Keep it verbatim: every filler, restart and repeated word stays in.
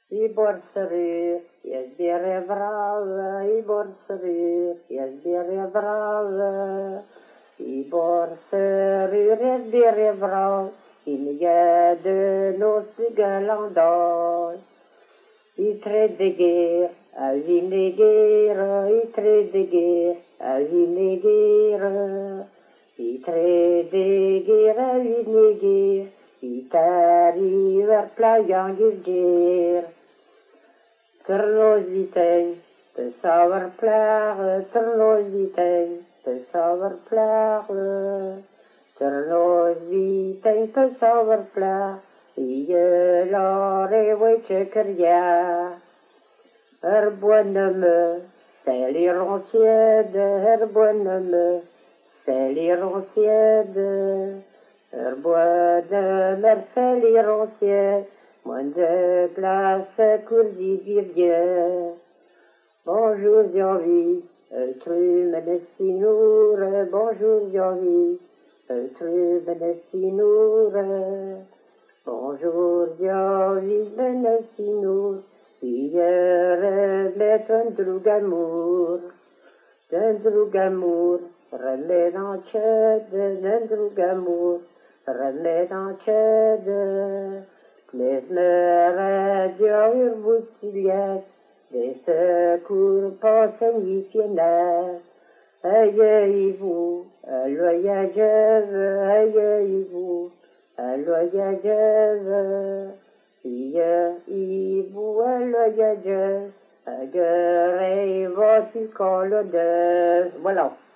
I borserir, jeg blir brave, i borserir, jeg blir brave. I borserir, jeg blir brave, innige de nos galandal. I tredje gir, er vi negere, i tredje gir, er vi negere. I tredje gir, er vi negere, i der i hver playan gir. Ternositei, te sauer plare, ternositei, te sauer plare. Ternositei, te sauer plare, je lare weitje kerja. Er bonne c'est l'irancienne, er bonne c'est l'irancienne. Er bonne c'est l'irancienne, moins de place courdi virgien. Bonjour Jean-Vie, tru menestinour, bonjour Jean-Vie, tru menestinour. Bonjour, Jean-Vie, menestinour, hier met un drugamour. D'un drugamour, remets dans tchède, d'un drugamour, remets dans tchède. Klezmer dior boutiliet, des secours pensent missionnaires. Ayez-vous, loyageuse, ayez-vous. Loyageuse, ayez-vous, loyageuse, agréez votre col de... Voilà.